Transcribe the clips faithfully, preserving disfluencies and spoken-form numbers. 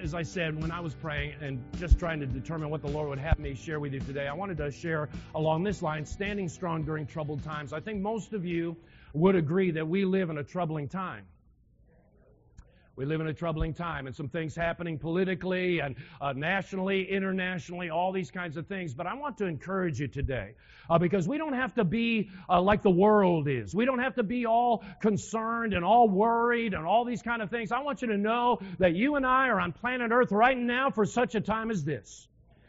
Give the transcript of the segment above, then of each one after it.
as I said, when I was praying and just trying to determine what the Lord would have me share with you today, I wanted to share along this line, standing strong during troubled times. I think most of you would agree that we live in a troubling time. We live in a troubling time, and some things happening politically and uh, nationally, internationally, all these kinds of things. But I want to encourage you today, uh, because we don't have to be uh, like the world is. We don't have to be all concerned and all worried and all these kind of things. I want you to know that you and I are on planet Earth right now for such a time as this.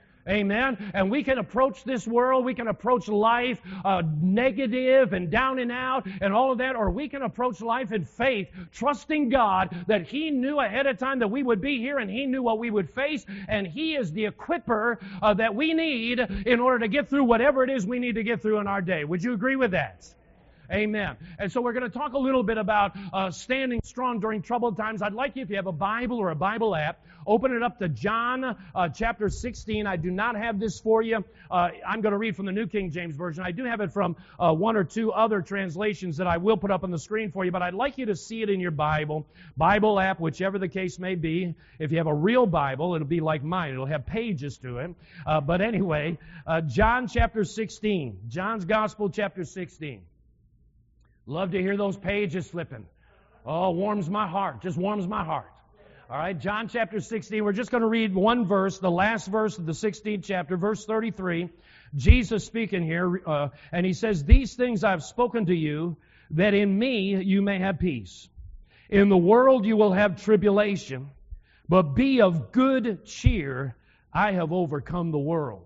Amen. And we can approach this world, we can approach life uh, negative and down and out and all of that, or we can approach life in faith, trusting God that He knew ahead of time that we would be here and He knew what we would face, and He is the equipper uh, that we need in order to get through whatever it is we need to get through in our day. Would you agree with that? Amen. And so we're going to talk a little bit about uh, standing strong during troubled times. I'd like you, if you have a Bible or a Bible app, open it up to John uh, chapter sixteen. I do not have this for you. Uh, I'm going to read from the New King James Version. I do have it from uh, one or two other translations that I will put up on the screen for you, but I'd like you to see it in your Bible, Bible app, whichever the case may be. If you have a real Bible, it'll be like mine. It'll have pages to it. Uh, but anyway, uh, John chapter sixteen. John's Gospel chapter sixteen. Love to hear those pages flipping. Oh, warms my heart. Just warms my heart. All right, John chapter sixteen. We're just going to read one verse, the last verse of the sixteenth chapter, verse thirty-three. Jesus speaking here, uh, and He says, "These things I've spoken to you, that in me you may have peace. In the world you will have tribulation, but be of good cheer. I have overcome the world."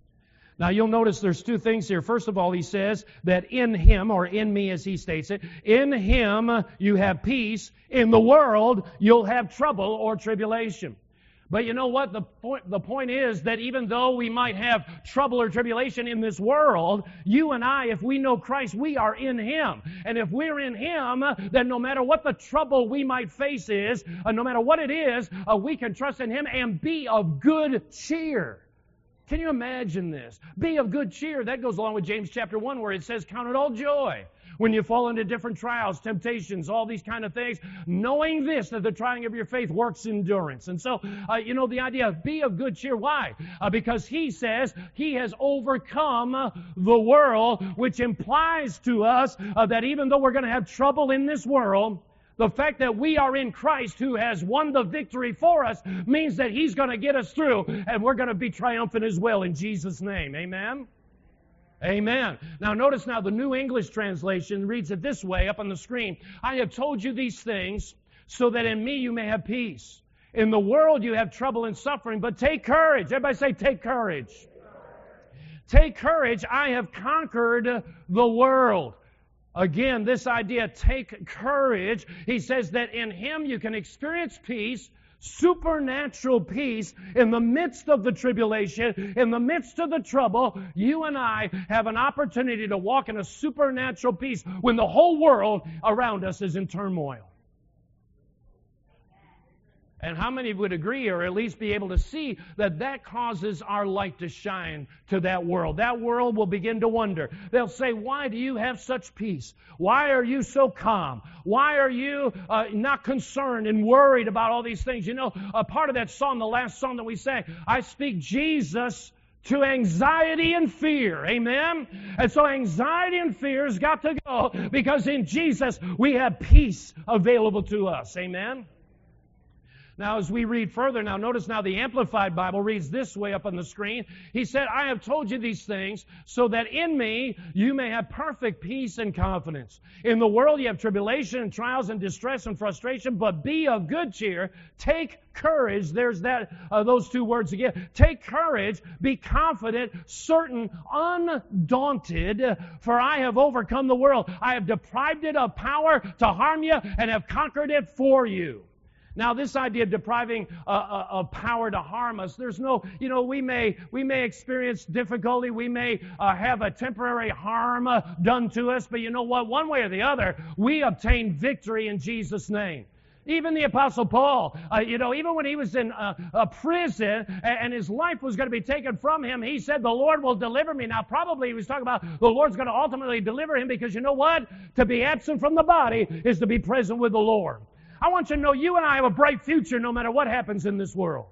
Now you'll notice there's two things here. First of all, He says that in Him, or in me as He states it, in Him you have peace. In the world you'll have trouble or tribulation. But you know what? The point, the point is that even though we might have trouble or tribulation in this world, you and I, if we know Christ, we are in Him. And if we're in Him, then no matter what the trouble we might face is, uh, no matter what it is, uh, we can trust in Him and be of good cheer. Can you imagine this? Be of good cheer. That goes along with James chapter one, where it says, "Count it all joy when you fall into different trials, temptations, all these kind of things, knowing this, that the trying of your faith works endurance." And so, uh, you know, the idea of be of good cheer. Why? Uh, because He says He has overcome the world, which implies to us uh, that even though we're going to have trouble in this world, the fact that we are in Christ, who has won the victory for us, means that He's going to get us through, and we're going to be triumphant as well in Jesus' name. Amen? Amen. Now notice now the New English Translation reads it this way up on the screen. "I have told you these things so that in me you may have peace. In the world you have trouble and suffering, but take courage." Everybody say, take courage. Take courage. I have conquered the world. Again, this idea, take courage. He says that in Him you can experience peace, supernatural peace in the midst of the tribulation, in the midst of the trouble. You and I have an opportunity to walk in a supernatural peace when the whole world around us is in turmoil. And how many would agree, or at least be able to see, that that causes our light to shine to that world? That world will begin to wonder. They'll say, "Why do you have such peace? Why are you so calm? Why are you uh, not concerned and worried about all these things?" You know, a part of that song, the last song that we sang, "I speak Jesus to anxiety and fear." Amen? And so anxiety and fear has got to go, because in Jesus we have peace available to us. Amen? Now, as we read further, now notice now the Amplified Bible reads this way up on the screen. He said, "I have told you these things so that in me you may have perfect peace and confidence. In the world you have tribulation and trials and distress and frustration, but be of good cheer. Take courage." There's that, uh, those two words again. Take courage, be confident, certain, undaunted, for I have overcome the world. I have deprived it of power to harm you and have conquered it for you. Now, this idea of depriving uh, uh, of power to harm us, there's no, you know, we may we may experience difficulty, we may uh, have a temporary harm uh, done to us, but you know what? One way or the other, we obtain victory in Jesus' name. Even the Apostle Paul, uh, you know, even when he was in uh, a prison and, and his life was going to be taken from him, he said, "The Lord will deliver me." Now, probably he was talking about the Lord's going to ultimately deliver him, because you know what? To be absent from the body is to be present with the Lord. I want you to know you and I have a bright future no matter what happens in this world.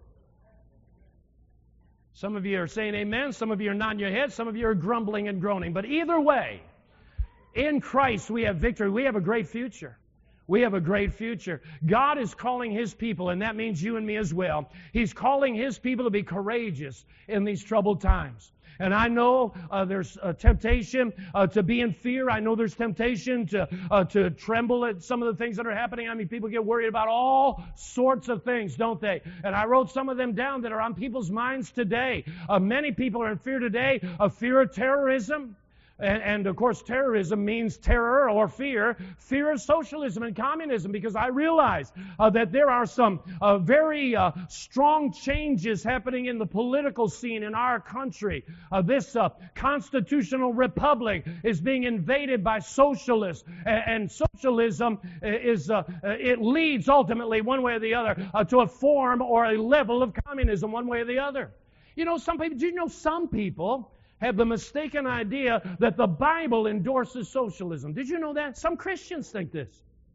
Some of you are saying amen. Some of you are nodding your head. Some of you are grumbling and groaning. But either way, in Christ we have victory. We have a great future. We have a great future. God is calling His people, and that means you and me as well. He's calling His people to be courageous in these troubled times. And I know uh, there's a temptation uh, to be in fear. I know there's temptation to uh, to tremble at some of the things that are happening. I mean, people get worried about all sorts of things, don't they? And I wrote some of them down that are on people's minds today. Uh, many people are in fear today of fear of terrorism. And, and, of course, terrorism means terror or fear. Fear of socialism and communism, because I realize uh, that there are some uh, very uh, strong changes happening in the political scene in our country. Uh, this uh, constitutional republic is being invaded by socialists, and, and socialism is uh, it leads ultimately, one way or the other, uh, to a form or a level of communism, one way or the other. You know, some people. Do you know some people have the mistaken idea that the Bible endorses socialism? Did you know that? Some Christians think this.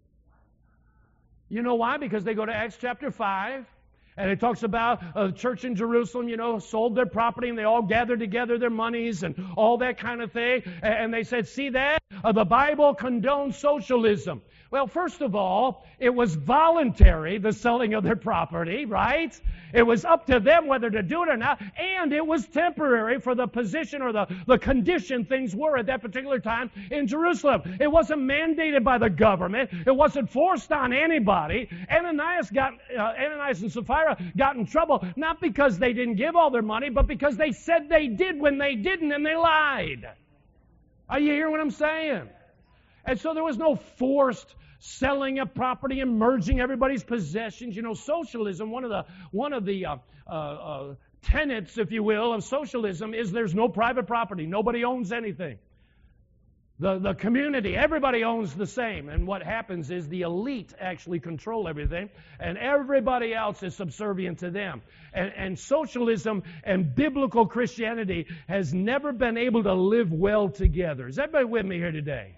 You know why? Because they go to Acts chapter five, and it talks about a church in Jerusalem, you know, sold their property, and they all gathered together their monies and all that kind of thing. And they said, see that? Uh, the Bible condones socialism. Well, first of all, it was voluntary, the selling of their property, right? It was up to them whether to do it or not, and it was temporary for the position or the, the condition things were at that particular time in Jerusalem. It wasn't mandated by the government. It wasn't forced on anybody. Ananias got, uh, Ananias and Sapphira got in trouble, not because they didn't give all their money, but because they said they did when they didn't, and they lied. Are you hearing what I'm saying? And so there was no forced selling of property and merging everybody's possessions. You know, socialism, one of the one of the uh, uh, uh, tenets, if you will, of socialism is there's no private property. Nobody owns anything. The, the community, everybody owns the same. And what happens is the elite actually control everything, and everybody else is subservient to them. And, and socialism and biblical Christianity has never been able to live well together. Is everybody with me here today?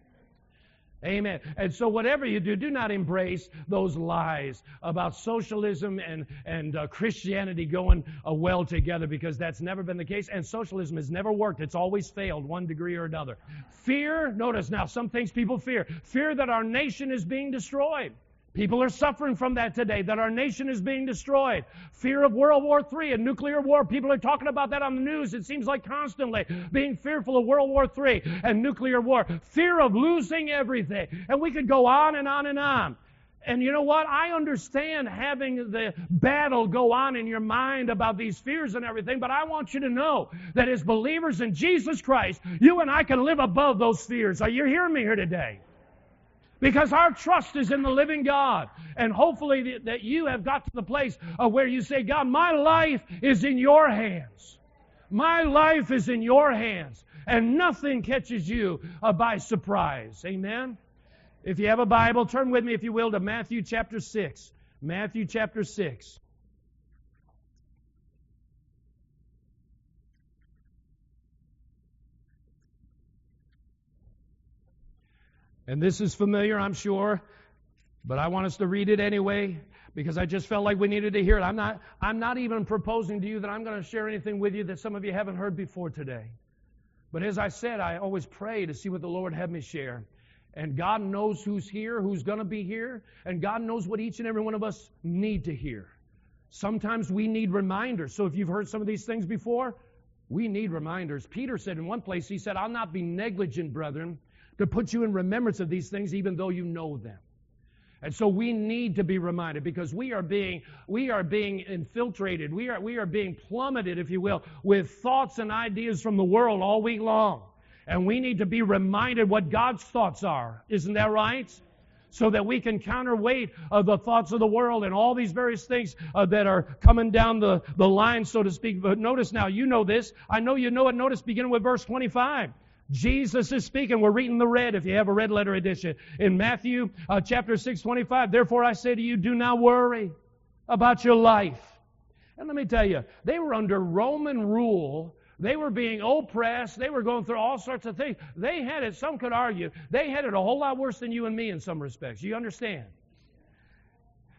Amen. And so whatever you do, do not embrace those lies about socialism and, and uh, Christianity going uh, well together, because that's never been the case. And socialism has never worked. It's always failed, one degree or another. Fear, notice now, some things people fear. Fear that our nation is being destroyed. People are suffering from that today, that our nation is being destroyed. Fear of World War Three and nuclear war. People are talking about that on the news. It seems like constantly being fearful of World War Three and nuclear war. Fear of losing everything. And we could go on and on and on. And you know what? I understand having the battle go on in your mind about these fears and everything, but I want you to know that as believers in Jesus Christ, you and I can live above those fears. Are you hearing me here today? Because our trust is in the living God. And hopefully that you have got to the place where you say, God, my life is in your hands. My life is in your hands. And nothing catches you uh, by surprise. Amen? If you have a Bible, turn with me, if you will, to Matthew chapter six. Matthew chapter six. And this is familiar, I'm sure, but I want us to read it anyway, because I just felt like we needed to hear it. I'm not, I'm not even proposing to you that I'm going to share anything with you that some of you haven't heard before today. But as I said, I always pray to see what the Lord had me share. And God knows who's here, who's going to be here, and God knows what each and every one of us need to hear. Sometimes we need reminders. So if you've heard some of these things before, we need reminders. Peter said in one place, he said, I'll not be negligent, brethren, to put you in remembrance of these things, even though you know them. And so we need to be reminded, because we are being we are being infiltrated. We are we are being plummeted, if you will, with thoughts and ideas from the world all week long. And we need to be reminded what God's thoughts are. Isn't that right? So that we can counterweight uh, the thoughts of the world and all these various things uh, that are coming down the, the line, so to speak. But notice now, you know this. I know you know it. Notice beginning with verse twenty-five. Jesus is speaking. We're reading the red, if you have a red letter edition. In Matthew uh, chapter six, twenty-five, therefore I say to you, do not worry about your life. And let me tell you, they were under Roman rule. They were being oppressed. They were going through all sorts of things. They had it, some could argue, they had it a whole lot worse than you and me in some respects. You understand?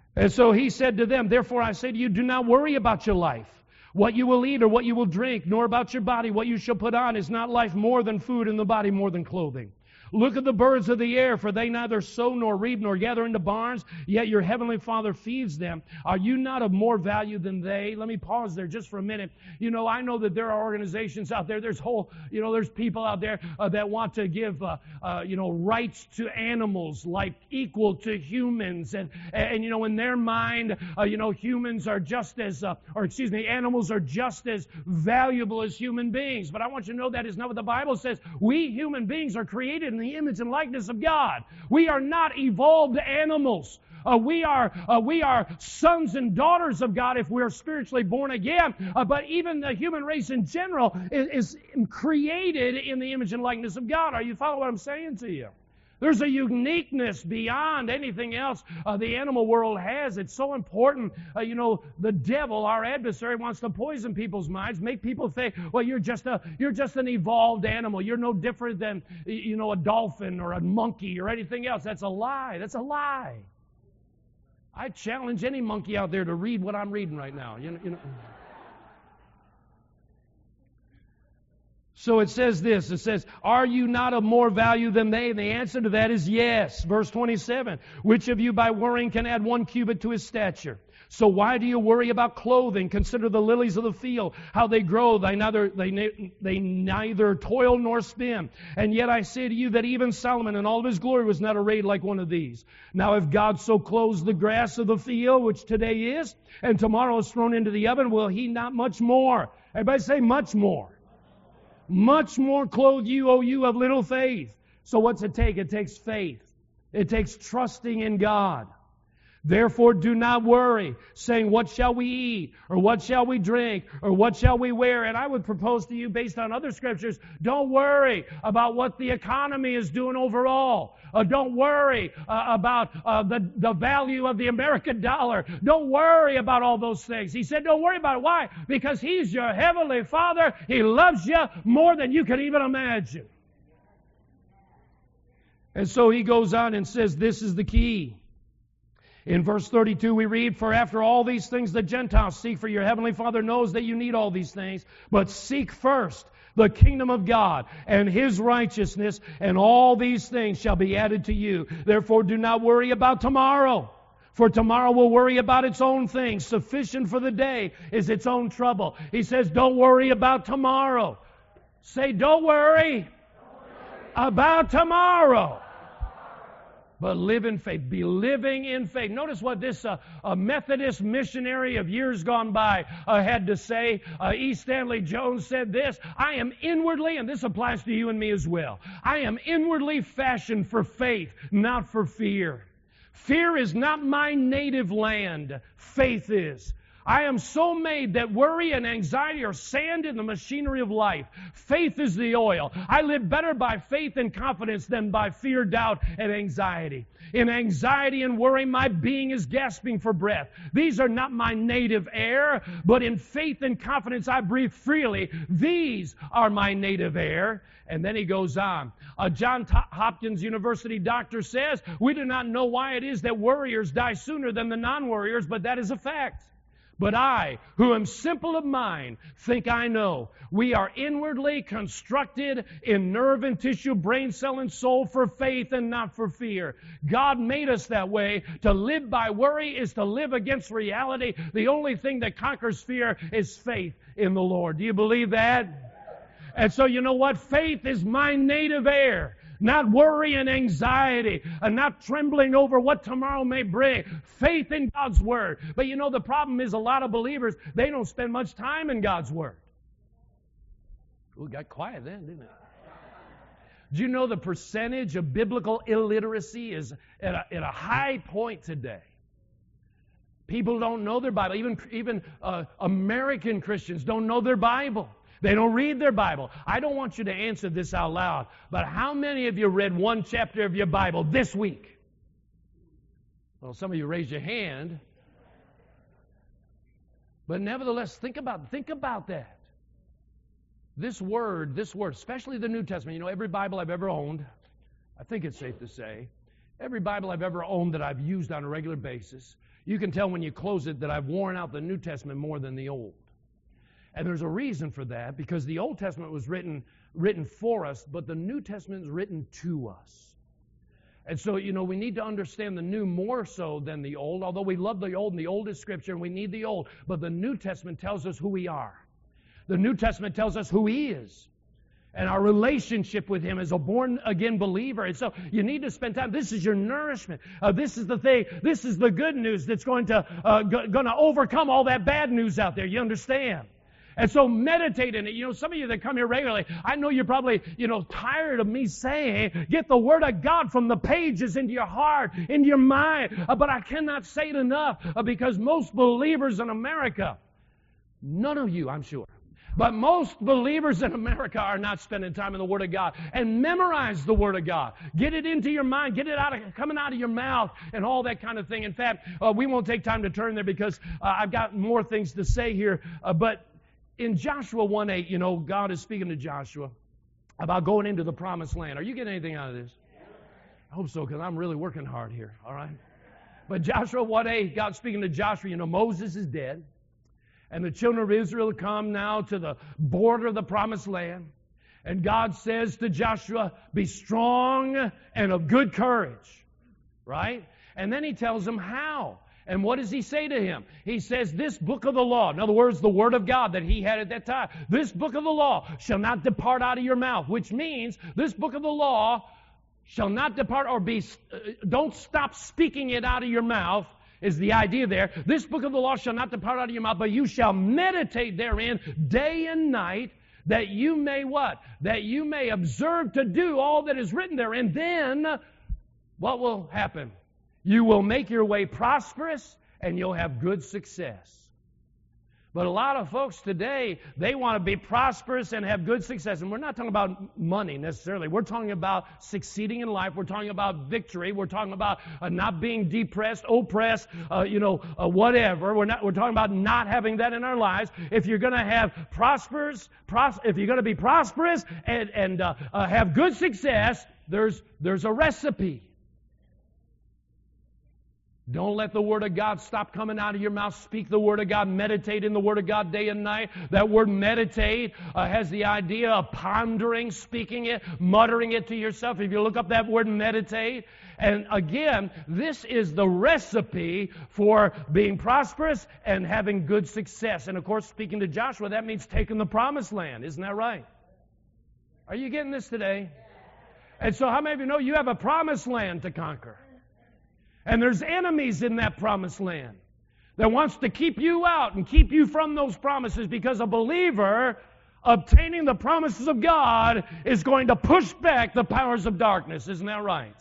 And so he said to them, therefore I say to you, do not worry about your life, what you will eat or what you will drink, nor about your body, what you shall put on. Is not life more than food, and the body more than clothing? Look at the birds of the air, for they neither sow nor reap nor gather into barns, yet your heavenly Father feeds them. Are you not of more value than they? Let me pause there just for a minute. You know, I know that there are organizations out there, there's whole, you know, there's people out there uh, that want to give, uh, uh, you know, rights to animals like equal to humans. And, and you know, in their mind, uh, you know, humans are just as, uh, or excuse me, animals are just as valuable as human beings. But I want you to know that is not what the Bible says. We human beings are created in the image and likeness of God. We are not evolved animals. Uh, we are uh, we are sons and daughters of God if we're spiritually born again. Uh, but even the human race in general is, is created in the image and likeness of God. Are you following what I'm saying to you? There's a uniqueness beyond anything else uh, the animal world has. It's so important. Uh, you know, the devil, our adversary, wants to poison people's minds, make people think, well, you're just a you're just an evolved animal. You're no different than, you know, a dolphin or a monkey or anything else. That's a lie. That's a lie. I challenge any monkey out there to read what I'm reading right now. You know. You know. So it says this, it says, are you not of more value than they? And the answer to that is yes. Verse twenty-seven, which of you by worrying can add one cubit to his stature? So why do you worry about clothing? Consider the lilies of the field, how they grow. They neither, they, they neither toil nor spin. And yet I say to you that even Solomon in all of his glory was not arrayed like one of these. Now if God so clothes the grass of the field, which today is, and tomorrow is thrown into the oven, will he not much more? Everybody say much more. Much more clothe you, O you of little faith. So what's it take? It takes faith. It takes trusting in God. Therefore do not worry, saying, what shall we eat? Or what shall we drink? Or what shall we wear? And I would propose to you, based on other scriptures, don't worry about what the economy is doing overall. Uh, don't worry uh, about uh, the, the value of the American dollar. Don't worry about all those things. He said, don't worry about it. Why? Because He's your heavenly Father. He loves you more than you can even imagine. And so he goes on and says, this is the key. In verse thirty-two we read, for after all these things the Gentiles seek, for your heavenly Father knows that you need all these things. But seek first the kingdom of God and His righteousness, and all these things shall be added to you. Therefore do not worry about tomorrow, for tomorrow will worry about its own things. Sufficient for the day is its own trouble. He says, don't worry about tomorrow. Say, don't worry, don't worry about tomorrow. But live in faith. Be living in faith. Notice what this uh, a Methodist missionary of years gone by uh, had to say. Uh, E. Stanley Jones said this, I am inwardly, and this applies to you and me as well, I am inwardly fashioned for faith, not for fear. Fear is not my native land. Faith is. I am so made that worry and anxiety are sand in the machinery of life. Faith is the oil. I live better by faith and confidence than by fear, doubt, and anxiety. In anxiety and worry, my being is gasping for breath. These are not my native air, but in faith and confidence I breathe freely. These are my native air. And then he goes on. A Johns Hopkins University doctor says, we do not know why it is that worriers die sooner than the non-worriers, but that is a fact. But I, who am simple of mind, think I know. We are inwardly constructed in nerve and tissue, brain cell and soul for faith and not for fear. God made us that way. To live by worry is to live against reality. The only thing that conquers fear is faith in the Lord. Do you believe that? And so you know what? Faith is my native air. Not worry and anxiety, and not trembling over what tomorrow may bring. Faith in God's Word. But you know, the problem is a lot of believers, they don't spend much time in God's Word. We got quiet then, didn't it? Do you know the percentage of biblical illiteracy is at a, at a high point today? People don't know their Bible. Even, even uh, American Christians don't know their Bible. They don't read their Bible. I don't want you to answer this out loud, but how many of you read one chapter of your Bible this week? Well, some of you raised your hand. But nevertheless, think about, think about that. This word, this word, especially the New Testament, you know, every Bible I've ever owned, I think it's safe to say, every Bible I've ever owned that I've used on a regular basis, You can tell when you close it that I've worn out the New Testament more than the Old. And there's a reason for that, because the Old Testament was written, written for us, but the New Testament is written to us. And so, you know, we need to understand the new more so than the old, although we love the old and the old is Scripture and we need the old. But the New Testament tells us who we are. The New Testament tells us who He is and our relationship with Him as a born-again believer. And so you need to spend time. This is your nourishment. Uh, this is the thing. This is the good news that's going to, uh, go, going to overcome all that bad news out there. You understand? And so meditate in it. You know, some of you that come here regularly, I know you're probably, you know, tired of me saying, get the Word of God from the pages into your heart, into your mind. Uh, but I cannot say it enough uh, because most believers in America, none of you, I'm sure, but most believers in America are not spending time in the Word of God. And memorize the Word of God. Get it into your mind. Get it out of, coming out of your mouth and all that kind of thing. In fact, uh, we won't take time to turn there because uh, I've got more things to say here. Uh, but in Joshua one eight, you know, God is speaking to Joshua about going into the promised land. Are you getting anything out of this? I hope so, because I'm really working hard here, all right? But Joshua one eight, God's speaking to Joshua. You know, Moses is dead. And the children of Israel come now to the border of the promised land. And God says to Joshua, be strong and of good courage. Right? And then He tells him how. And what does He say to him? He says, this book of the law, in other words, the Word of God that he had at that time, this book of the law shall not depart out of your mouth, which means this book of the law shall not depart or be, uh, don't stop speaking it out of your mouth, is the idea there. This book of the law shall not depart out of your mouth, but you shall meditate therein day and night, that you may what? That you may observe to do all that is written there. And then, what will happen? You will make your way prosperous, and you'll have good success. But a lot of folks today, they want to be prosperous and have good success. And we're not talking about money necessarily. We're talking about succeeding in life. We're talking about victory. We're talking about uh, not being depressed, oppressed, uh, you know, uh, whatever. We're not. We're talking about not having that in our lives. If you're going to have prosperous, pros- if you're going to be prosperous and and uh, uh, have good success, there's there's a recipe. Don't let the Word of God stop coming out of your mouth. Speak the Word of God. Meditate in the Word of God day and night. That word meditate uh, has the idea of pondering, speaking it, muttering it to yourself. If you look up that word meditate. And again, this is the recipe for being prosperous and having good success. And of course, speaking to Joshua, that means taking the promised land. Isn't that right? Are you getting this today? And so how many of you know you have a promised land to conquer? And there's enemies in that promised land that wants to keep you out and keep you from those promises, because a believer obtaining the promises of God is going to push back the powers of darkness. Isn't that right?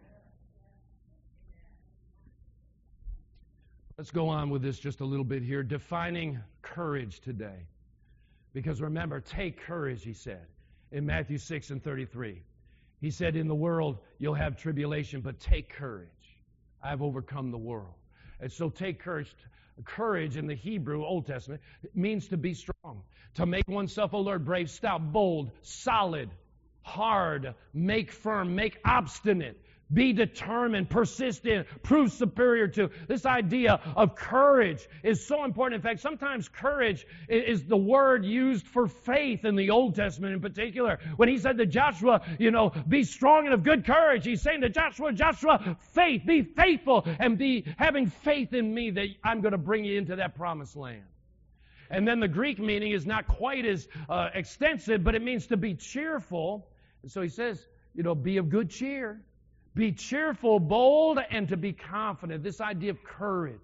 Let's go on with this just a little bit here. Defining courage today. Because remember, take courage, He said in Matthew six and thirty-three. He said, in the world you'll have tribulation, but take courage. I've overcome the world. And so take courage. Courage in the Hebrew Old Testament means to be strong, to make oneself alert, brave, stout, bold, solid, hard, make firm, make obstinate, be determined, persistent, prove superior to. This idea of courage is so important. In fact, sometimes courage is the word used for faith in the Old Testament in particular. When He said to Joshua, you know, be strong and of good courage, He's saying to Joshua, Joshua, faith, be faithful and be having faith in me that I'm going to bring you into that promised land. And then the Greek meaning is not quite as uh, extensive, but it means to be cheerful. And so He says, you know, be of good cheer. Be cheerful, bold, and to be confident. This idea of courage.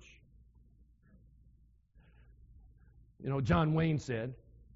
You know, John Wayne said,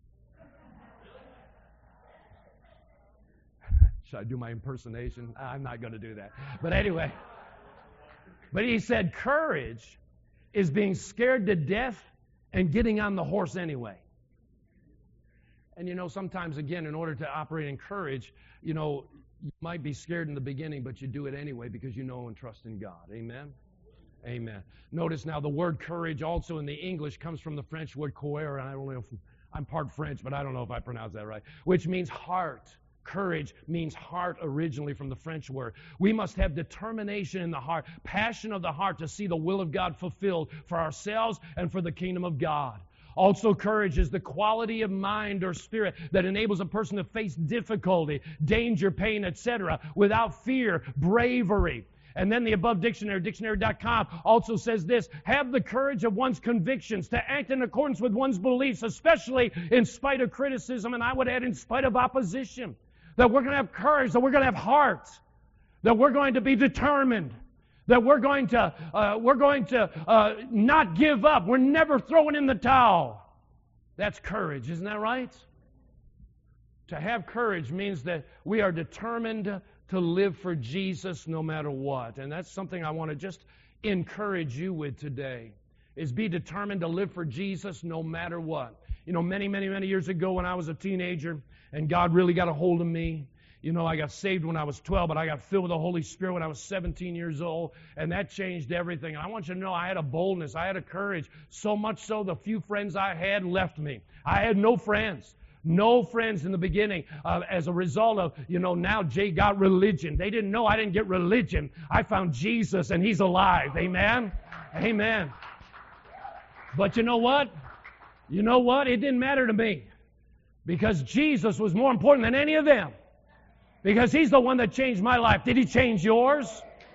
should I do my impersonation? I'm not going to do that. But anyway, but he said, courage is being scared to death and getting on the horse anyway. And you know, sometimes, again, in order to operate in courage, you know, you might be scared in the beginning, but you do it anyway because you know and trust in God. Amen? Amen. Notice now the word courage also in the English comes from the French word coeur, and I don't know if I'm part French, but I don't know if I pronounce that right, which means heart, Courage means heart originally from the French word. We must have determination in the heart, passion of the heart to see the will of God fulfilled for ourselves and for the kingdom of God. Also, courage is the quality of mind or spirit that enables a person to face difficulty, danger, pain, et cetera without fear, bravery. And then the above dictionary, dictionary dot com, also says this: have the courage of one's convictions, to act in accordance with one's beliefs, especially in spite of criticism, and I would add in spite of opposition. That we're going to have courage, that we're going to have heart, that we're going to be determined, that we're going to uh, we're going to uh, not give up. We're never throwing in the towel. That's courage, isn't that right? To have courage means that we are determined to live for Jesus no matter what. And that's something I want to just encourage you with today, is be determined to live for Jesus no matter what. You know, many, many, many years ago when I was a teenager and God really got a hold of me, you know, I got saved when I was twelve, but I got filled with the Holy Spirit when I was seventeen years old, and that changed everything. And I want you to know I had a boldness, I had a courage, so much so the few friends I had left me. I had no friends. No friends in the beginning. Uh, as a result of, you know, now Jay got religion. They didn't know I didn't get religion. I found Jesus and He's alive. Amen? Amen. But you know what? You know what? It didn't matter to me. Because Jesus was more important than any of them. Because He's the one that changed my life. Did He change yours?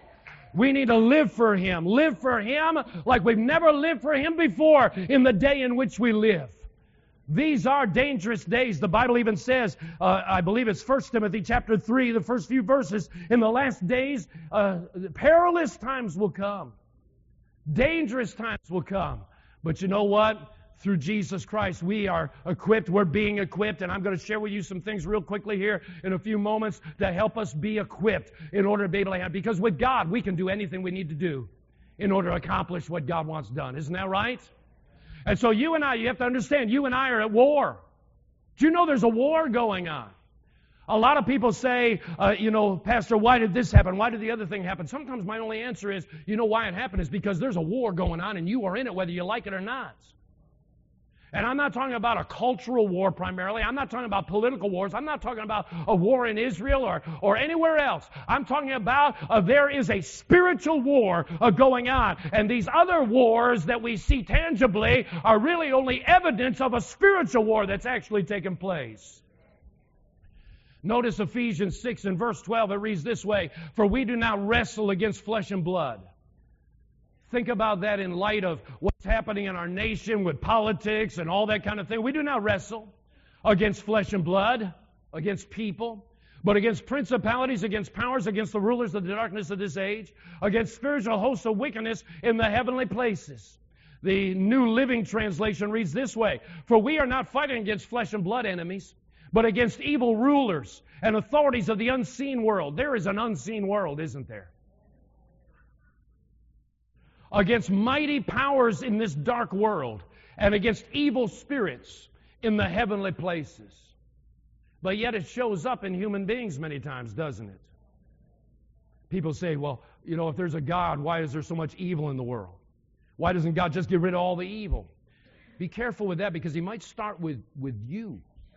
We need to live for Him. Live for Him like we've never lived for Him before in the day in which we live. These are dangerous days. The Bible even says, uh, I believe it's First Timothy chapter three, the first few verses, in the last days, uh, perilous times will come. Dangerous times will come. But you know what? Through Jesus Christ, we are equipped. We're being equipped. And I'm going to share with you some things real quickly here in a few moments to help us be equipped in order to be able to have. Because with God, we can do anything we need to do in order to accomplish what God wants done. Isn't that right? And so you and I, you have to understand, you and I are at war. Do you know there's a war going on? A lot of people say, uh, you know, Pastor, why did this happen? Why did the other thing happen? Sometimes my only answer is, you know why it happened is because there's a war going on and you are in it whether you like it or not. And I'm not talking about a cultural war primarily. I'm not talking about political wars. I'm not talking about a war in Israel or, or anywhere else. I'm talking about uh, there is a spiritual war uh, going on. And these other wars that we see tangibly are really only evidence of a spiritual war that's actually taken place. Notice Ephesians six and verse twelve. It reads this way: for we do not wrestle against flesh and blood. Think about that in light of what's happening in our nation with politics and all that kind of thing. We do not wrestle against flesh and blood, against people, but against principalities, against powers, against the rulers of the darkness of this age, against spiritual hosts of wickedness in the heavenly places. The New Living Translation reads this way: for we are not fighting against flesh and blood enemies, but against evil rulers and authorities of the unseen world. There is an unseen world, isn't there? Against mighty powers in this dark world, and against evil spirits in the heavenly places. But yet it shows up in human beings many times, doesn't it? People say, well, you know, if there's a God, why is there so much evil in the world? Why doesn't God just get rid of all the evil? Be careful with that, because He might start with, with you.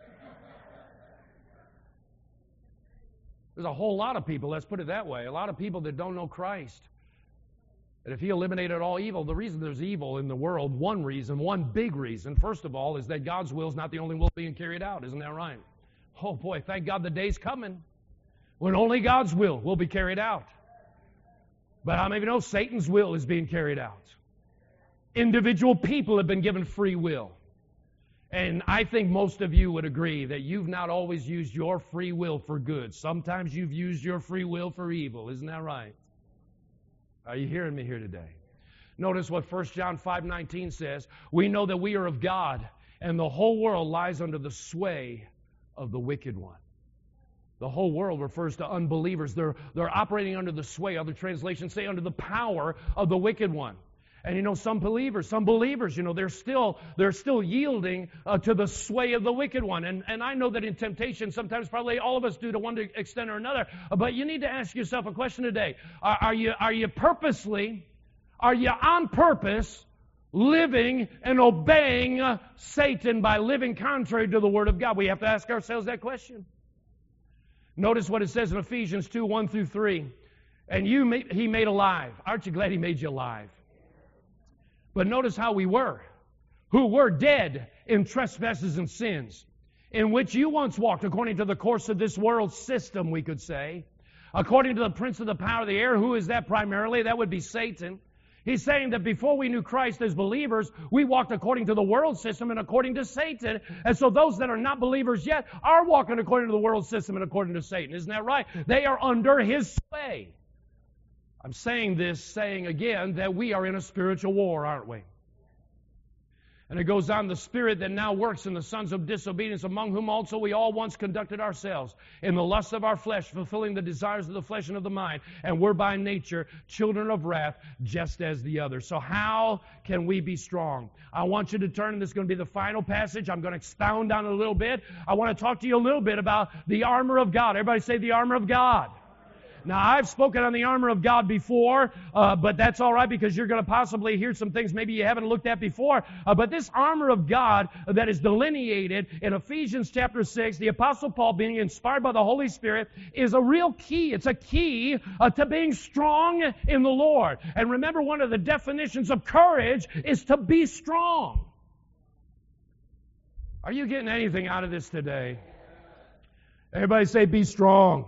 There's a whole lot of people, let's put it that way, a lot of people that don't know Christ. And if He eliminated all evil, the reason there's evil in the world, one reason, one big reason, first of all, is that God's will is not the only will being carried out. Isn't that right? Oh boy, thank God the day's coming when only God's will will be carried out. But how many of you know Satan's will is being carried out? Individual people have been given free will. And I think most of you would agree that you've not always used your free will for good. Sometimes you've used your free will for evil. Isn't that right? Are you hearing me here today? Notice what First John five nineteen says. We know that we are of God, and the whole world lies under the sway of the wicked one. The whole world refers to unbelievers. They're, they're operating under the sway. Other translations say under the power of the wicked one. And you know, some believers, some believers, you know, they're still they're still yielding uh, to the sway of the wicked one. And and I know that in temptation, sometimes probably all of us do to one extent or another. But you need to ask yourself a question today: Are, are you are you purposely, are you on purpose, living and obeying uh, Satan by living contrary to the Word of God? We have to ask ourselves that question. Notice what it says in Ephesians two, one through three. And you ma- He made alive. Aren't you glad He made you alive? But notice how we were. Who were dead in trespasses and sins, in which you once walked according to the course of this world system, we could say. According to the prince of the power of the air. Who is that primarily? That would be Satan. He's saying that before we knew Christ as believers, we walked according to the world system and according to Satan. And so those that are not believers yet are walking according to the world system and according to Satan. Isn't that right? They are under his sway. I'm saying this, saying again that we are in a spiritual war, aren't we? And it goes on, the spirit that now works in the sons of disobedience, among whom also we all once conducted ourselves in the lust of our flesh, fulfilling the desires of the flesh and of the mind, and were by nature children of wrath, just as the others. So how can we be strong? I want you to turn, and this is going to be the final passage. I'm going to expound on it a little bit. I want to talk to you a little bit about the armor of God. Everybody say the armor of God. Now, I've spoken on the armor of God before, uh, but that's all right because you're going to possibly hear some things maybe you haven't looked at before. Uh, but this armor of God that is delineated in Ephesians chapter six, the Apostle Paul, being inspired by the Holy Spirit, is a real key. It's a key uh, to being strong in the Lord. And remember, one of the definitions of courage is to be strong. Are you getting anything out of this today? Everybody say, be strong.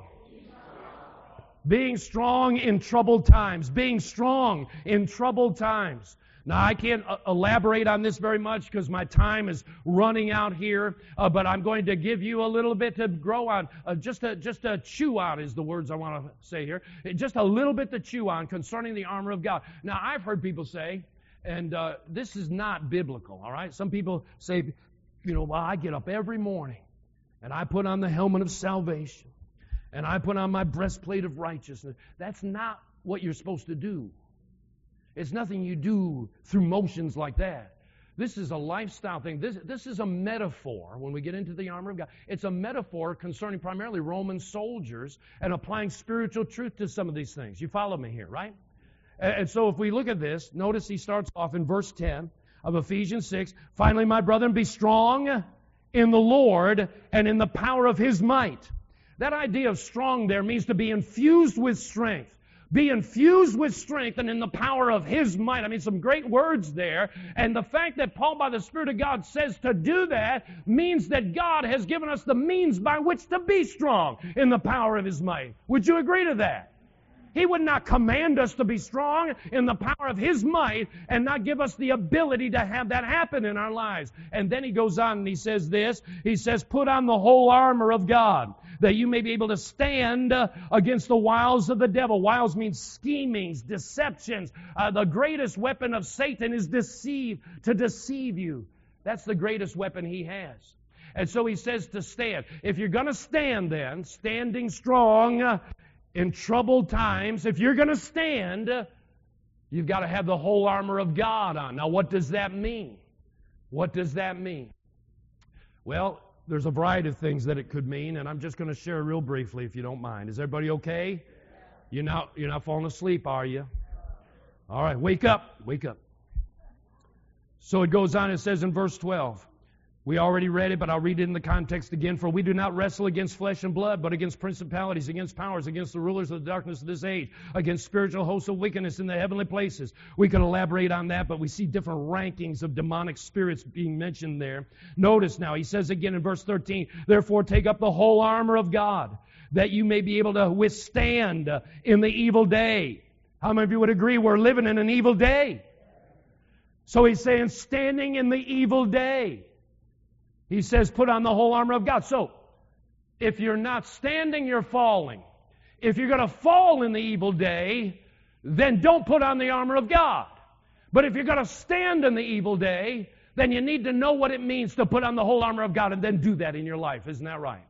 Being strong in troubled times. Being strong in troubled times. Now, I can't uh, elaborate on this very much because my time is running out here, uh, but I'm going to give you a little bit to grow on. Uh, just, to, just to chew on is the words I want to say here. Just a little bit to chew on concerning the armor of God. Now, I've heard people say, and uh, this is not biblical, all right? Some people say, you know, well, I get up every morning and I put on the helmet of salvation. And I put on my breastplate of righteousness. That's not what you're supposed to do. It's nothing you do through motions like that. This is a lifestyle thing. This, this is a metaphor when we get into the armor of God. It's a metaphor concerning primarily Roman soldiers and applying spiritual truth to some of these things. You follow me here, right? And, and so if we look at this, notice he starts off in verse ten of Ephesians six. Finally, my brethren, be strong in the Lord and in the power of His might. That idea of strong there means to be infused with strength. Be infused with strength and in the power of His might. I mean, some great words there. And the fact that Paul, by the Spirit of God, says to do that means that God has given us the means by which to be strong in the power of His might. Would you agree to that? He would not command us to be strong in the power of His might and not give us the ability to have that happen in our lives. And then he goes on and he says this. He says, put on the whole armor of God, that you may be able to stand uh, against the wiles of the devil. Wiles means schemings, deceptions. Uh, the greatest weapon of Satan is deceive, to deceive you. That's the greatest weapon he has. And so he says to stand. If you're going to stand then, standing strong uh, in troubled times, if you're going to stand, uh, you've got to have the whole armor of God on. Now, what does that mean? What does that mean? Well, there's a variety of things that it could mean, and I'm just going to share real briefly, if you don't mind. Is everybody okay? You're not, you're not falling asleep, are you? All right, wake up. Wake up. So it goes on, it says in verse twelve. We already read it, but I'll read it in the context again. For we do not wrestle against flesh and blood, but against principalities, against powers, against the rulers of the darkness of this age, against spiritual hosts of wickedness in the heavenly places. We could elaborate on that, but we see different rankings of demonic spirits being mentioned there. Notice now, he says again in verse thirteen, therefore take up the whole armor of God, that you may be able to withstand in the evil day. How many of you would agree we're living in an evil day? So he's saying standing in the evil day. He says, put on the whole armor of God. So, if you're not standing, you're falling. If you're going to fall in the evil day, then don't put on the armor of God. But if you're going to stand in the evil day, then you need to know what it means to put on the whole armor of God and then do that in your life. Isn't that right?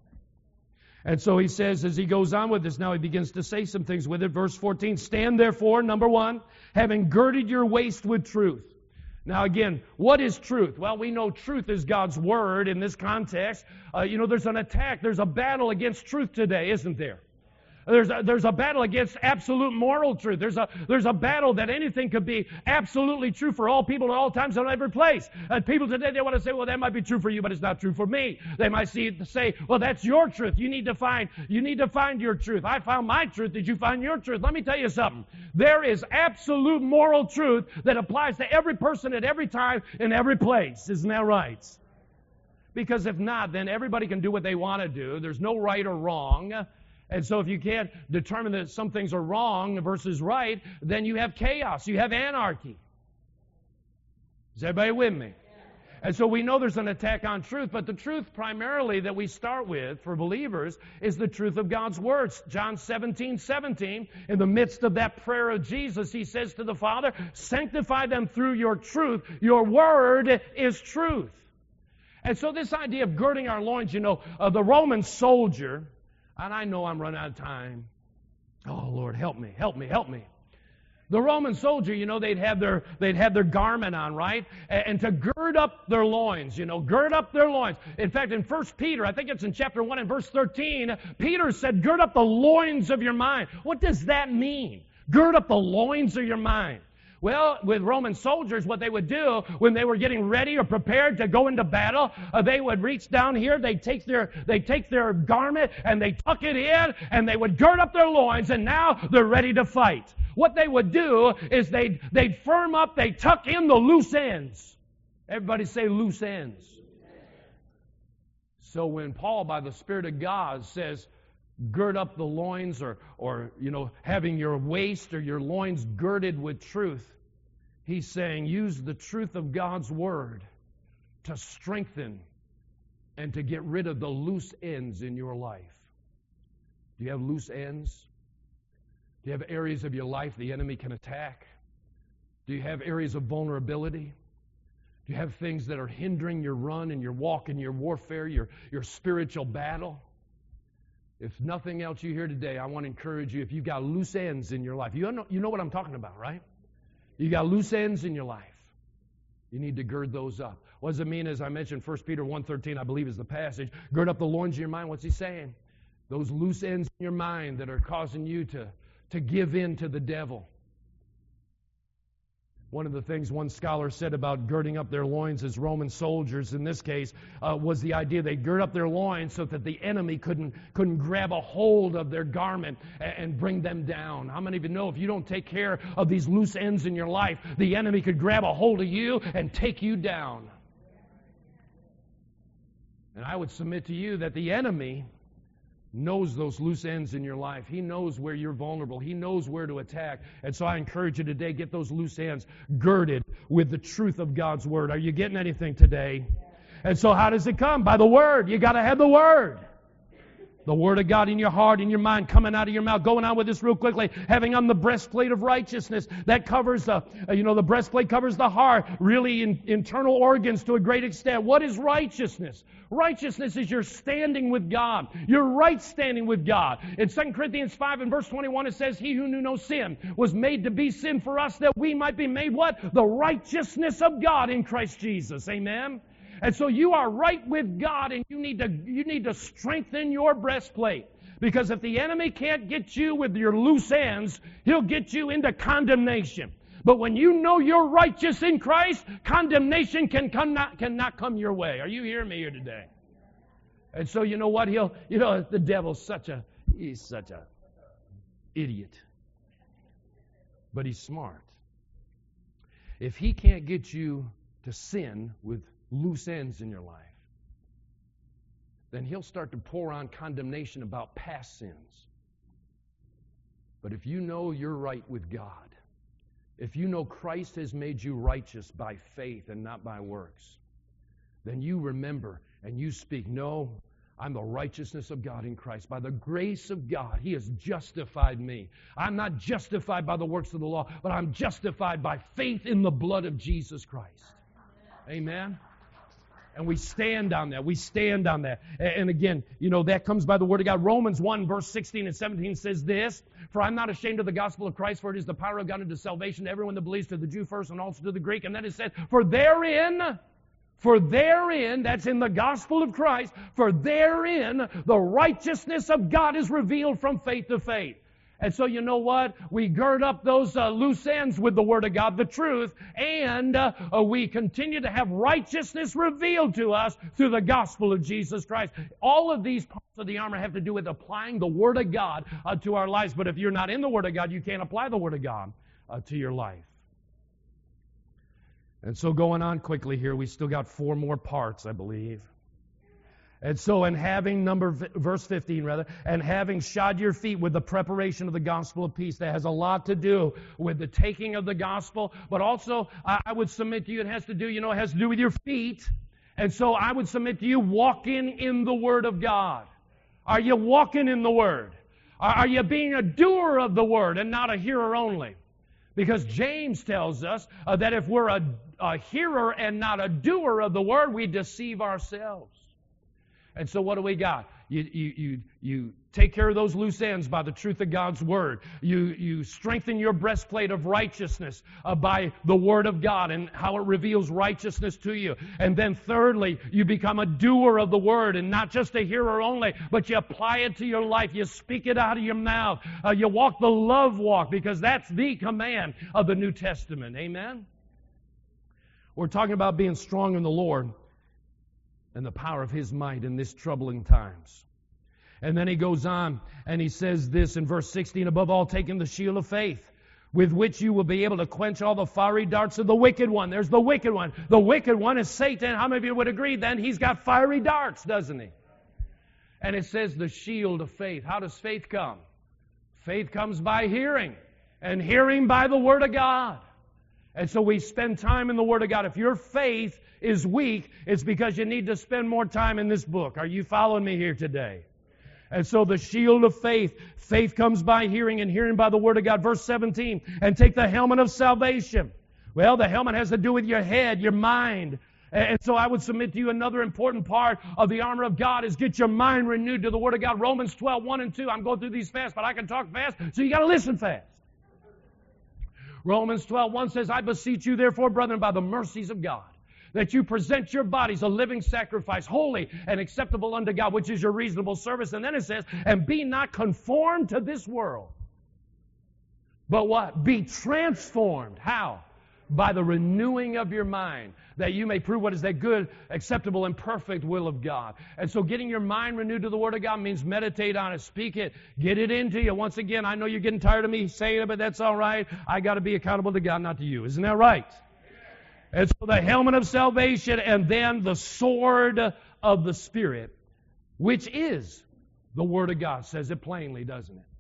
And so he says, as he goes on with this, now he begins to say some things with it. Verse fourteen, stand therefore, number one, having girded your waist with truth. Now again, what is truth? Well, we know truth is God's Word in this context. Uh, you know, there's an attack, there's a battle against truth today, isn't there? There's a, there's a battle against absolute moral truth. There's a, there's a battle that anything could be absolutely true for all people at all times and every place. And people today, they want to say, well, that might be true for you, but it's not true for me. They might see, say, well, that's your truth. You need to find, you need to find your truth. I found my truth. Did you find your truth? Let me tell you something. There is absolute moral truth that applies to every person at every time in every place. Isn't that right? Because if not, then everybody can do what they want to do. There's no right or wrong. And so if you can't determine that some things are wrong versus right, then you have chaos. You have anarchy. Is everybody with me? And so we know there's an attack on truth, but the truth primarily that we start with for believers is the truth of God's words. John seventeen seventeen, in the midst of that prayer of Jesus, he says to the Father, sanctify them through your truth. Your word is truth. And so this idea of girding our loins, you know, uh, the Roman soldier, and I know I'm running out of time. Oh, Lord, help me, help me, help me. The Roman soldier, you know, they'd have their they'd have their garment on, right? And, and to gird up their loins, you know, gird up their loins. In fact, in First Peter, I think it's in chapter one and verse thirteen, Peter said, gird up the loins of your mind. What does that mean? Gird up the loins of your mind. Well, with Roman soldiers, what they would do when they were getting ready or prepared to go into battle, uh, they would reach down here, they'd take their they'd take their garment and they tuck it in and they would gird up their loins, and now they're ready to fight. What they would do is they'd they'd firm up, they'd tuck in the loose ends. Everybody say loose ends. So when Paul, by the Spirit of God, says, gird up the loins, or, or, you know, having your waist or your loins girded with truth, he's saying use the truth of God's Word to strengthen and to get rid of the loose ends in your life. Do you have loose ends? Do you have areas of your life the enemy can attack? Do you have areas of vulnerability? Do you have things that are hindering your run and your walk and your warfare, your, your spiritual battle? If nothing else you hear today, I want to encourage you, if you've got loose ends in your life, you know, you know what I'm talking about, right? You got loose ends in your life. You need to gird those up. What does it mean? As I mentioned, First Peter one thirteen, I believe is the passage. Gird up the loins of your mind. What's he saying? Those loose ends in your mind that are causing you to, to give in to the devil. One of the things one scholar said about girding up their loins as Roman soldiers, in this case, uh, was the idea they gird up their loins so that the enemy couldn't couldn't grab a hold of their garment and, and bring them down. How many of you know if you don't take care of these loose ends in your life, the enemy could grab a hold of you and take you down? And I would submit to you that the enemy knows those loose ends in your life. He knows where you're vulnerable. He knows where to attack. And so I encourage you today, get those loose ends girded with the truth of God's Word. Are you getting anything today? And so how does it come? By the Word. You got to have the Word. The Word of God in your heart, in your mind, coming out of your mouth. Going on with this real quickly. Having on the breastplate of righteousness. That covers the, uh, you know, the breastplate covers the heart. Really in, internal organs to a great extent. What is righteousness? Righteousness is your standing with God. Your right standing with God. In Second Corinthians five and verse twenty-one it says, He who knew no sin was made to be sin for us that we might be made what? The righteousness of God in Christ Jesus. Amen? And so you are right with God, and you need to you need to strengthen your breastplate. Because if the enemy can't get you with your loose ends, he'll get you into condemnation. But when you know you're righteous in Christ, condemnation can come not, cannot come your way. Are you hearing me here today? And so you know what? He'll, you know, the devil's such a, he's such a idiot. But he's smart. If he can't get you to sin with loose ends in your life, then he'll start to pour on condemnation about past sins. But if you know you're right with God, if you know Christ has made you righteous by faith and not by works, then you remember and you speak, no, I'm the righteousness of God in Christ. By the grace of God, He has justified me. I'm not justified by the works of the law, but I'm justified by faith in the blood of Jesus Christ. Amen? And we stand on that. We stand on that. And again, you know, that comes by the Word of God. Romans one, verse sixteen and seventeen says this, For I'm not ashamed of the gospel of Christ, for it is the power of God unto salvation to everyone that believes, to the Jew first and also to the Greek. And then it said, For therein, For therein, that's in the gospel of Christ, for therein the righteousness of God is revealed from faith to faith. And so you know what? We gird up those uh, loose ends with the Word of God, the truth, and uh, uh, we continue to have righteousness revealed to us through the gospel of Jesus Christ. All of these parts of the armor have to do with applying the Word of God uh, to our lives. But if you're not in the Word of God, you can't apply the Word of God uh, to your life. And so going on quickly here, we still got four more parts, I believe. And so in having, number verse fifteen rather, and having shod your feet with the preparation of the gospel of peace, that has a lot to do with the taking of the gospel, but also I would submit to you, it has to do, you know, it has to do with your feet. And so I would submit to you, walking in the Word of God. Are you walking in the Word? Are you being a doer of the Word and not a hearer only? Because James tells us uh, that if we're a, a hearer and not a doer of the Word, we deceive ourselves. And so what do we got? You, you, you, you take care of those loose ends by the truth of God's Word. You, you strengthen your breastplate of righteousness uh, by the Word of God and how it reveals righteousness to you. And then thirdly, you become a doer of the Word and not just a hearer only, but you apply it to your life. You speak it out of your mouth. Uh, you walk the love walk, because that's the command of the New Testament. Amen? We're talking about being strong in the Lord and the power of His might in this troubling times. And then he goes on and he says this in verse sixteen, above all, taking the shield of faith, with which you will be able to quench all the fiery darts of the wicked one. There's the wicked one. The wicked one is Satan. How many of you would agree then he's got fiery darts, doesn't he? And it says the shield of faith. How does faith come? Faith comes by hearing, and hearing by the Word of God. And so we spend time in the Word of God. If your faith is weak, it's because you need to spend more time in this book. Are you following me here today? And so the shield of faith, faith comes by hearing, and hearing by the Word of God. Verse seventeen, and take the helmet of salvation. Well, the helmet has to do with your head, your mind. And so I would submit to you another important part of the armor of God is get your mind renewed to the Word of God. Romans twelve, one and two. I'm going through these fast, but I can talk fast, so you got to listen fast. Romans twelve, one says, I beseech you therefore, brethren, by the mercies of God, that you present your bodies a living sacrifice, holy and acceptable unto God, which is your reasonable service. And then it says, and be not conformed to this world. But what? Be transformed. How? By the renewing of your mind, that you may prove what is that good, acceptable, and perfect will of God. And so getting your mind renewed to the Word of God means meditate on it, speak it, get it into you. Once again, I know you're getting tired of me saying it, but that's all right. I got to be accountable to God, not to you. Isn't that right? And so the helmet of salvation, and then the sword of the Spirit, which is the Word of God. Says it plainly, doesn't it?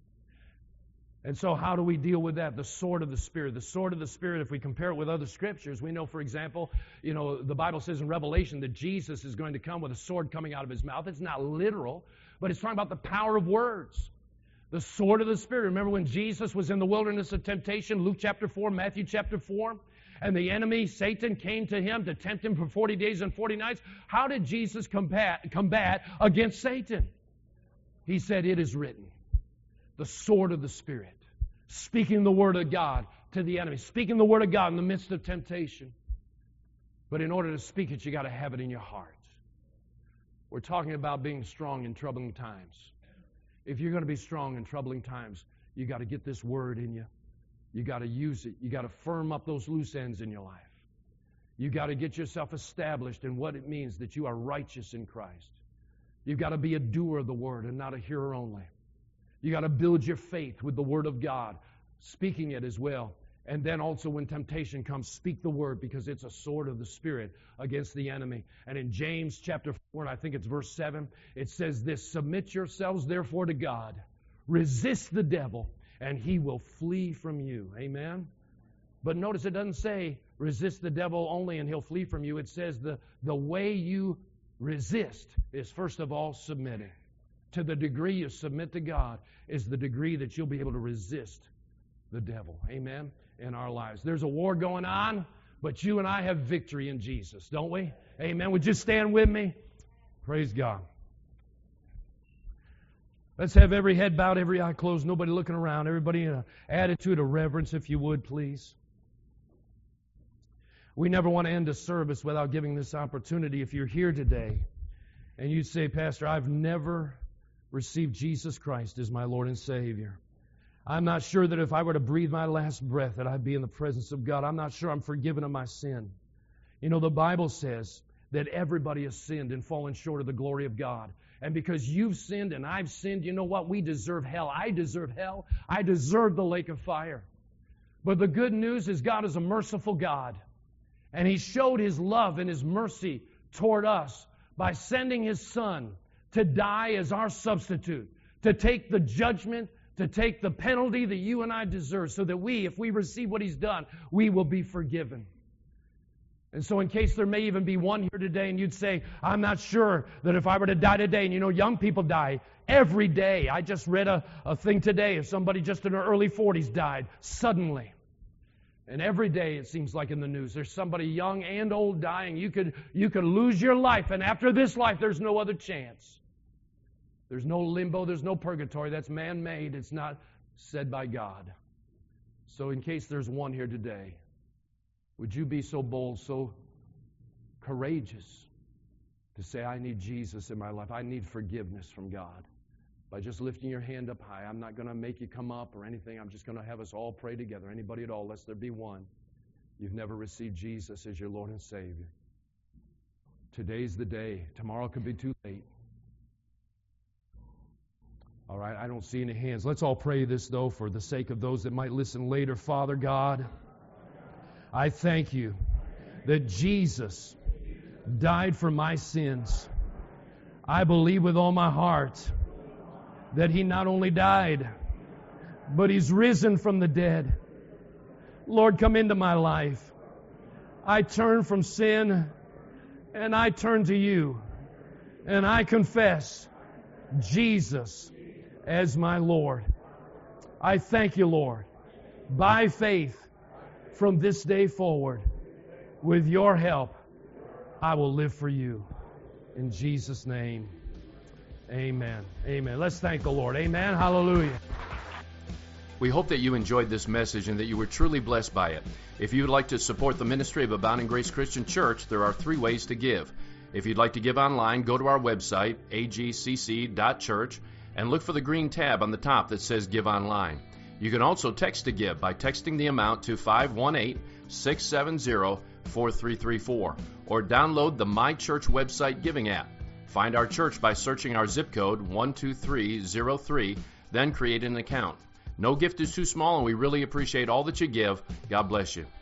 And so how do we deal with that? The sword of the Spirit. The sword of the Spirit, if we compare it with other scriptures, we know, for example, you know, the Bible says in Revelation that Jesus is going to come with a sword coming out of His mouth. It's not literal, but it's talking about the power of words. The sword of the Spirit. Remember when Jesus was in the wilderness of temptation, Luke chapter four, Matthew chapter four? And the enemy, Satan, came to him to tempt him for forty days and forty nights. How did Jesus combat, combat against Satan? He said, it is written. The sword of the Spirit. Speaking the Word of God to the enemy. Speaking the Word of God in the midst of temptation. But in order to speak it, you got to have it in your heart. We're talking about being strong in troubling times. If you're going to be strong in troubling times, you got to get this Word in you. You got to use it. You got to firm up those loose ends in your life. You got to get yourself established in what it means that you are righteous in Christ. You've got to be a doer of the Word and not a hearer only. You got to build your faith with the Word of God, speaking it as well. And then also when temptation comes, speak the Word, because it's a sword of the Spirit against the enemy. And in James chapter four, and I think it's verse seven, it says this, submit yourselves therefore to God. Resist the devil, and he will flee from you. Amen? But notice it doesn't say resist the devil only and he'll flee from you. It says the, the way you resist is first of all submitting. To the degree you submit to God is the degree that you'll be able to resist the devil. Amen? In our lives. There's a war going on, but you and I have victory in Jesus, don't we? Amen. Would you stand with me? Praise God. Let's have every head bowed, every eye closed, nobody looking around. Everybody in an attitude of reverence, if you would, please. We never want to end a service without giving this opportunity. If you're here today and you say, Pastor, I've never received Jesus Christ as my Lord and Savior. I'm not sure that if I were to breathe my last breath that I'd be in the presence of God. I'm not sure I'm forgiven of my sin. You know, the Bible says that everybody has sinned and fallen short of the glory of God. And because you've sinned and I've sinned, you know what? We deserve hell. I deserve hell. I deserve the lake of fire. But the good news is God is a merciful God. And He showed His love and His mercy toward us by sending His Son to die as our substitute, to take the judgment, to take the penalty that you and I deserve, so that we, if we receive what He's done, we will be forgiven. And so in case there may even be one here today and you'd say, I'm not sure that if I were to die today, and you know, young people die every day. I just read a, a thing today of somebody just in their early forties died suddenly. And every day it seems like in the news, there's somebody young and old dying. You could, you could lose your life, and after this life, there's no other chance. There's no limbo, there's no purgatory. That's man-made. It's not said by God. So in case there's one here today, would you be so bold, so courageous to say, I need Jesus in my life. I need forgiveness from God. By just lifting your hand up high. I'm not going to make you come up or anything. I'm just going to have us all pray together. Anybody at all, lest there be one. You've never received Jesus as your Lord and Savior. Today's the day. Tomorrow could be too late. All right, I don't see any hands. Let's all pray this, though, for the sake of those that might listen later. Father God, I thank You that Jesus died for my sins. I believe with all my heart that He not only died, but He's risen from the dead. Lord, come into my life. I turn from sin, and I turn to You, and I confess Jesus as my Lord. I thank You, Lord, by faith from this day forward, with Your help, I will live for You. In Jesus' name. Amen. Amen. Let's thank the Lord. Amen. Hallelujah. We hope that you enjoyed this message and that you were truly blessed by it. If you would like to support the ministry of Abounding Grace Christian Church, there are three ways to give. If you'd like to give online, go to our website, a g c c dot church, and look for the green tab on the top that says Give Online. You can also text to give by texting the amount to five one eight, six seven zero, four three three four or download the My Church website giving app. Find our church by searching our zip code one two three zero three, then create an account. No gift is too small, and we really appreciate all that you give. God bless you.